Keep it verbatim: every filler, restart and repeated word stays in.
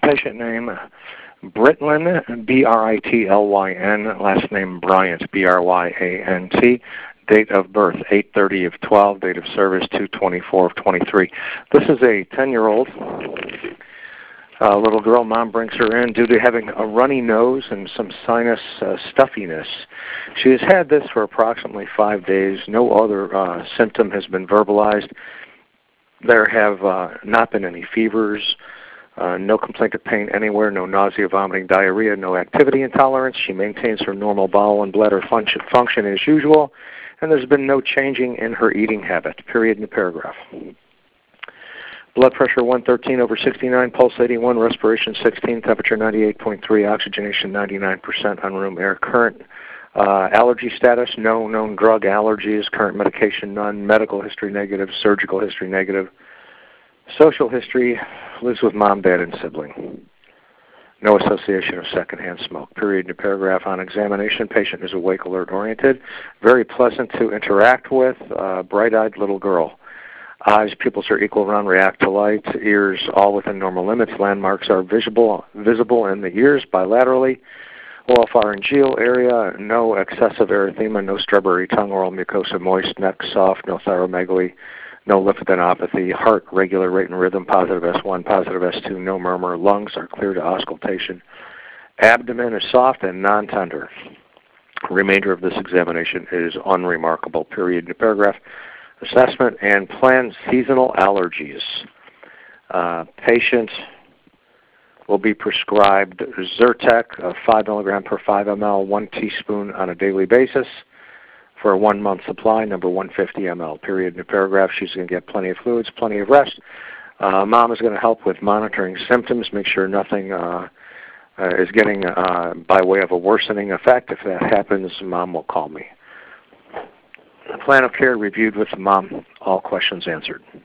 patient name, Britlyn, B R I T L Y N, last name Bryant, B R Y A N T. Date of birth, eight thirty of twelve, date of service, two twenty-four of twenty-three. This is a ten-year-old uh, little girl. Mom brings her in due to having a runny nose and some sinus uh, stuffiness. She has had this for approximately five days. No other uh, symptom has been verbalized. There have uh, not been any fevers, uh, no complaint of pain anywhere, no nausea, vomiting, diarrhea, no activity intolerance. She maintains her normal bowel and bladder function, function as usual, and there's been no changing in her eating habit, period in the paragraph. Blood pressure one thirteen over sixty-nine, pulse eighty-one, respiration sixteen, temperature ninety-eight point three, oxygenation ninety-nine percent on room air. Current uh, allergy status, no known drug allergies. Current medication, none. Medical history negative, surgical history negative. Social history, lives with mom, dad, and sibling. No association of secondhand smoke. Period in the paragraph. On examination, patient is awake, alert, oriented. Very pleasant to interact with. Uh, bright-eyed little girl. Eyes, pupils are equal, round, react to light. Ears, all within normal limits. Landmarks are visible, visible in the ears bilaterally. Oropharyngeal area, no excessive erythema, no strawberry tongue, oral mucosa moist, neck soft, no thyromegaly. No lymphadenopathy, heart regular rate and rhythm, positive S one, positive S two, no murmur. Lungs are clear to auscultation. Abdomen is soft and non-tender. Remainder of this examination is unremarkable. Period in the paragraph. Assessment and planned seasonal allergies. Uh, patient will be prescribed Zyrtec, uh, five milligram per five milliliters, one teaspoon on a daily basis. For a one-month supply, number one hundred fifty milliliters, period in the paragraph. She's going to get plenty of fluids, plenty of rest. Uh, mom is going to help with monitoring symptoms, make sure nothing uh, uh, is getting uh, by way of a worsening effect. If that happens, mom will call me. The plan of care reviewed with the mom, all questions answered.